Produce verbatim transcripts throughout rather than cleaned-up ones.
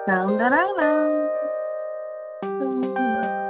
Tandararã, tanda.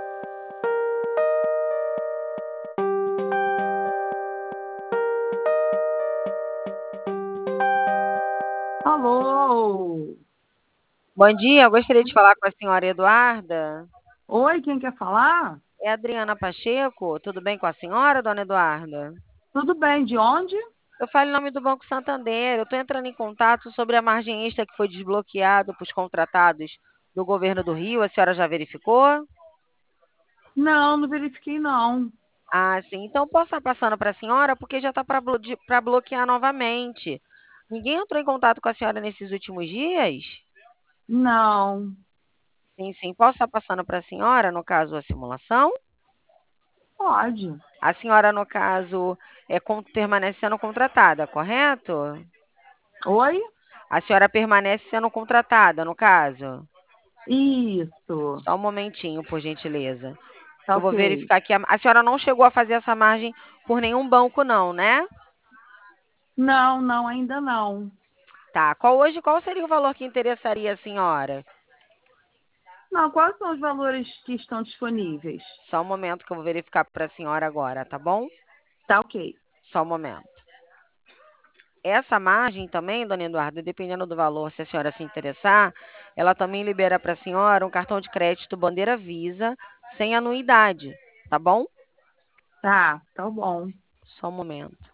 Alô? Bom dia, eu gostaria de falar com a senhora Eduarda. Oi, quem quer falar? É a Adriana Pacheco. Tudo bem com a senhora, dona Eduarda? Tudo bem, de onde? Eu falo em nome do Banco Santander. Eu estou entrando em contato sobre a margem extra que foi desbloqueado para os contratados do governo do Rio. A senhora já verificou? Não, não verifiquei não. Ah, sim. Então posso estar passando para a senhora porque já está para bloquear novamente. Ninguém entrou em contato com a senhora nesses últimos dias? Não, Sim, sim. Posso estar passando para a senhora, no caso, a simulação? pode. A senhora, no caso, é con- permanece sendo contratada, correto? Oi? A senhora permanece sendo contratada, no caso? Isso, Só um momentinho, por gentileza. tá Eu vou ok. verificar aqui. A, a senhora não chegou a fazer essa margem por nenhum banco, não, né? Não, não, ainda não. Tá. Qual hoje, qual seria o valor que interessaria a senhora? Não, quais são os valores que estão disponíveis? Só um momento que eu vou verificar para a senhora agora, tá bom? Tá ok. Só um momento. Essa margem também, dona Eduarda, dependendo do valor, se a senhora se interessar, ela também libera para a senhora um cartão de crédito Bandeira Visa sem anuidade, tá bom? Tá, tá bom. Só um momento.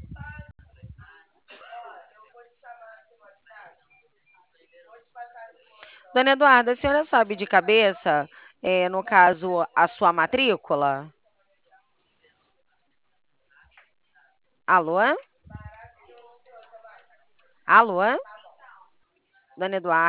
Dona Eduarda, a senhora sabe de cabeça, é, no caso, a sua matrícula? Alô? Alô? Dona Eduarda?